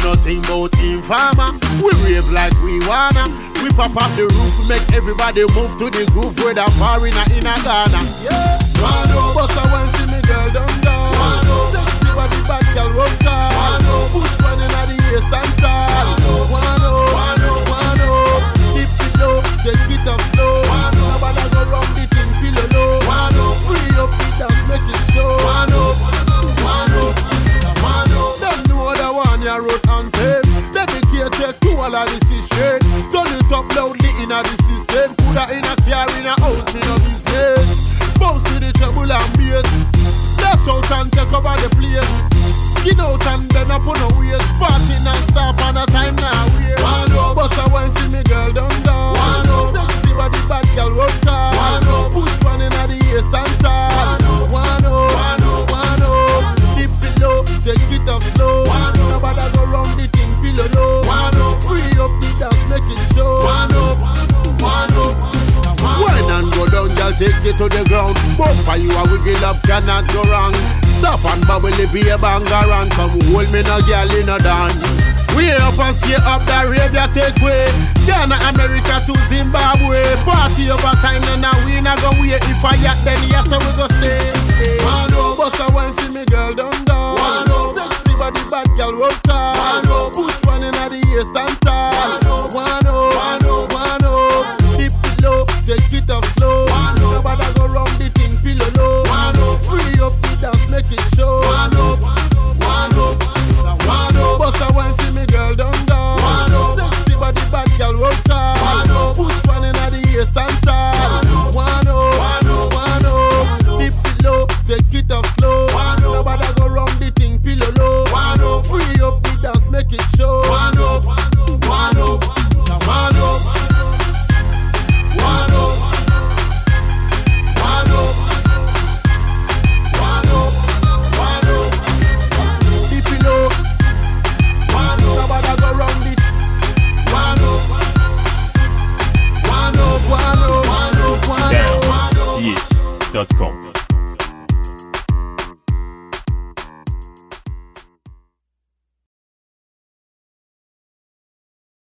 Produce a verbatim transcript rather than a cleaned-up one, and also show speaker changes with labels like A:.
A: nothing but informer. We rave like we wanna. We pop up the roof, make everybody move to the groove. Whether foreign or in a Ghana. Yeah. Wano, bust a one see me girl down down. Wano, sexy body bad girl rock car. Wano, push one in the ear stand tall. Wano, wano, wano, dip it low, take it up slow. Wano, nobody go round the thing pillow low. Wano, free up the dance, make it show. Wano, wano, wano. Them know the one ya wrote and tape. Dedicated to all of this is shade. Turn it up loudly in a the system. Put her in a car, in a house, me no business. Bounce to the treble and bass. Dash out and take over the place. Skin out and bend up on the waist. Party non-stop and a time now wait. Wano, bust a wine see me girl down down. Wano, sexy body bad girl rock car. Wano, push one in the ear stand tall. Wano, wano, wano, dip it low, take it up slow. Wano, nobody go round the thing pillow low. Wano, free up the dance, make it show. Wano, wano, wine and go down, girl, take it to the ground. Both for you a wiggle up, cannot go wrong. Soft and bubbly, be a banger and come hold me no girl in a dance. We up and stay up the Arabia take way. Ghana, America to Zimbabwe. Party over time and now we not go wait. If I yacht then yes so we go stay. Wano, bust a wine see me girl down down. Wano, sexy body bad girl rock car. Wano, push one in the ear stand tall. Wano, wano, wano, dip it low, take it up slow. Wano, nobody go round the thing pillow low. Wano, free up the dance, make it show. Wano, wano, wano, bust a wine see me girl down down. Wano, sexy body bad girl rock car. Wano, push one in the ear stand tall. Wano, wano, wano, dip it low, take it up slow. Wano, nobody go round the thing pillow low. Wano, free up the dance, make it show. Wano, wano, wano, wano, wano, wano, wano, dip it low. Wano, nobody go round it. Wano, wano, wano, wano, wano,
B: down T H dot com